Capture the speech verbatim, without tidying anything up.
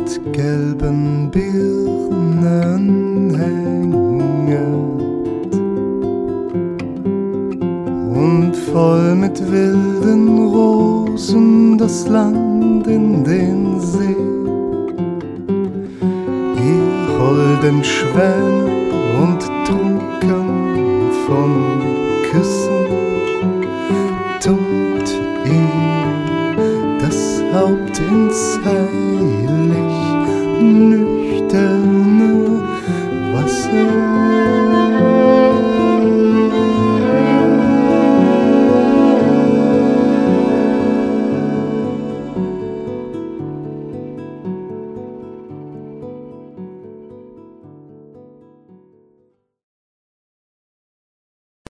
mit gelben Birnen hänget und voll mit wilden Rosen das Land in den See. Ihr holden Schwäne und trunken von Küssen, tut ihr das Haupt ins heilig nüchterne Wasser